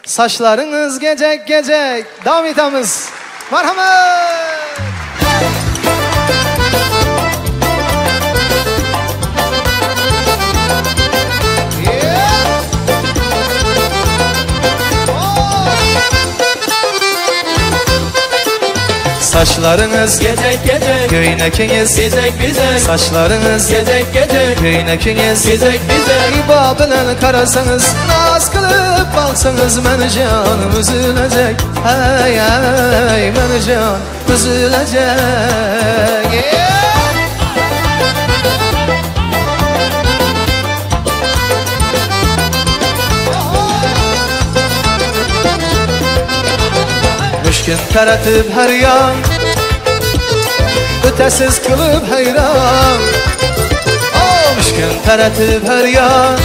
Saçlarınız gecek gecek. Devam etamiz. Merhamet. Saçlarınız Gecek gecek göynekiniz Gecek bize Saçlarınız Gecek gecek göynekiniz Gecek bize İba bilen karasanız naz kılıp baksanız men canım üzülecek. Hey hey men can üzülecek. Müşkün taratıp her yan ötesiz kılıp hayran. Müşkün taratıp her yan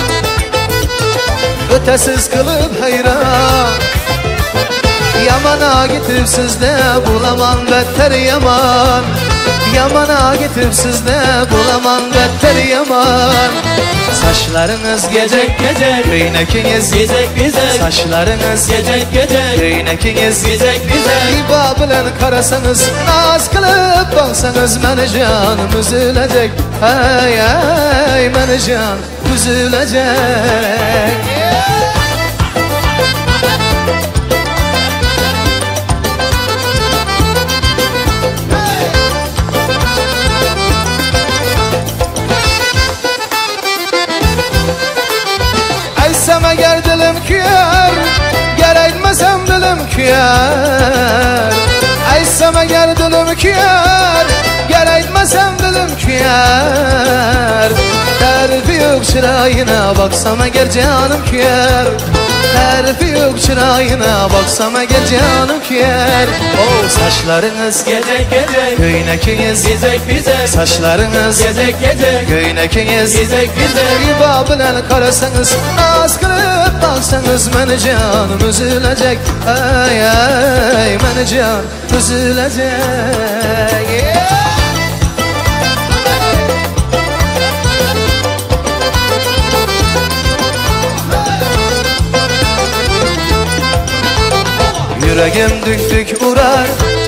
ötesiz kılıp hayran. Yamana gitip sizde bulamam better yaman. Yamana gitip sizde bulamam better yaman. Saçlarınız Gecek gecek göynekiniz Gecek bize Saçlarınız Gecek gecek göynekiniz Gecek bize İba bilen karasanız naz kılıp baksanız men canım üzülecek. Hey hey men can üzülecek. Aysam eğer dilim küyer gerekmesem dilim küyer. Aysam eğer dilim küyer gerekmesem dilim küyer. Tarifi yok çırağına baksam eğer canım küyer. Tarifi yok çırağına baksam eğer canım küyer. Oh saçlarınız Gecek gecek göynekiniz Gecek bize Saçlarınız Gecek gecek göynekiniz Gecek bize İba bilen karasanız naz kılıp baksanız men canım üzülecek. Ay ay men can üzülecek. Yüreğim dük dük uğrar,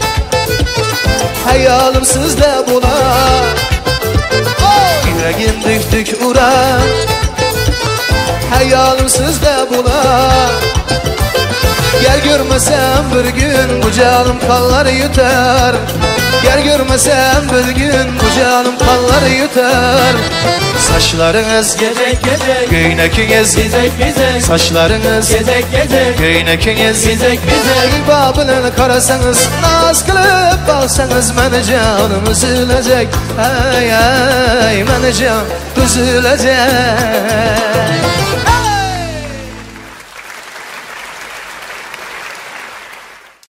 hayalım sizde bular. Yüreğim dük dük uğrar, hayalım sizde bular. Gel görmesem bir gün bu canım kanları yutar. Gel görmesem bir gün bu canım kanları yutar. Saçlarınız Gecek gecek göynekiniz Gecek bize Saçlarınız Gecek gecek göynekiniz Gecek bize İba bilen karasanız naz kılıp baksanız men canım üzülecek. Hey hey men can üzülecek.